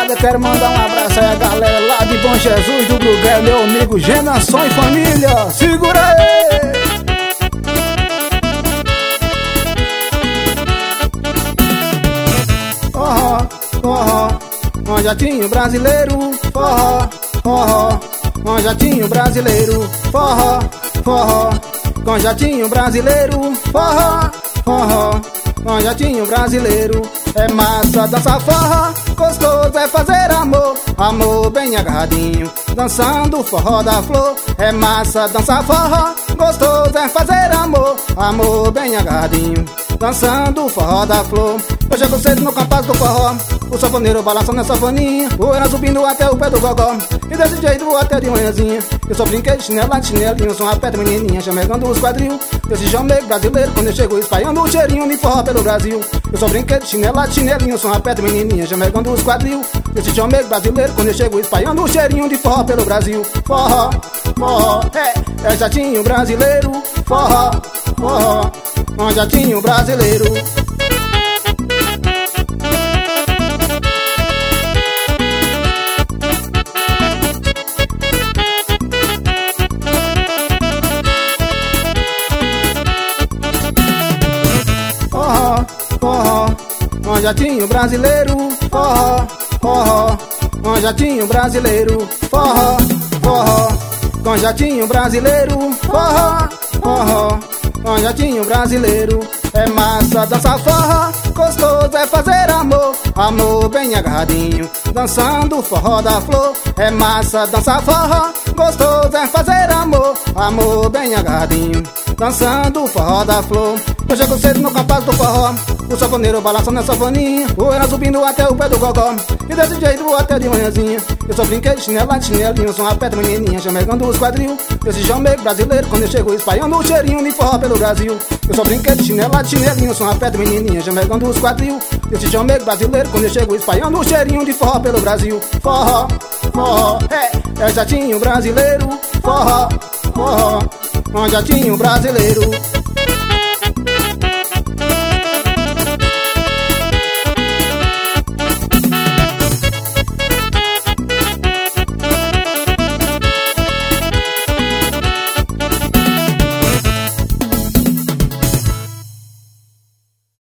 moçada, quero mandar um abraço aí a galera lá de Bom Jesus, do Brugué, meu amigo Genasson e família. Segura aí! Forró, forró, um jatinho brasileiro. Forró, forró, um jatinho brasileiro. Forró, forró, com jatinho brasileiro. Forró, forró, com jatinho brasileiro. É massa dançar forró, gostoso é fazer amor, amor bem agarradinho, dançando forró da flor. É massa dançar forró, gostoso é fazer amor, amor bem agarradinho, dançando forró da flor. Eu chego cedo no compasso do forró, o sanfoneiro balançando a sanfoninha, o era subindo até o pé do gogó, e desse jeito vou até de manhãzinha. Eu só brinquei de chinela, de chinelinho, só aperta menininha, chamegando os quadril. Desse jamego brasileiro, quando eu chego espalhando o cheirinho de forró pelo Brasil. Eu só brinquei de chinela, de chinelinho, só aperta menininha, chamegando os quadril. Desse jamego brasileiro, quando eu chego espalhando o cheirinho de forró pelo Brasil. Forró, forró, é jatinho brasileiro. Forró, forró, um jatinho brasileiro. Forró, forró, um jatinho brasileiro. Forró, forró, um jatinho brasileiro. Forró, forró, com jatinho brasileiro. Forró, forró, um jatinho brasileiro. É massa dançar forró, gostoso é fazer amor, amor bem agarradinho, dançando forró da flor. É massa dançar forró, gostoso é fazer amor, amor bem agarradinho, dançando forró da flor. Eu chego cedo no compasso do forró, o sanfoneiro balançando a sanfoninha, o era subindo até o pé do gogó, e desse jeito vou até de manhãzinha. Eu só brinquei de chinela, de chinelinho, só aperta menininha, chamegando os quadril. Desse jamego brasileiro, quando eu chego espalhando o cheirinho de forró pelo Brasil. Eu só brinquei de chinela, de chinelinho, só aperta menininha, chamegando os quadril. Desse jamego brasileiro, quando eu chego espalhando o cheirinho de forró pelo Brasil. Forró, forró, é jatinho brasileiro. Forró, forró, um jatinho brasileiro.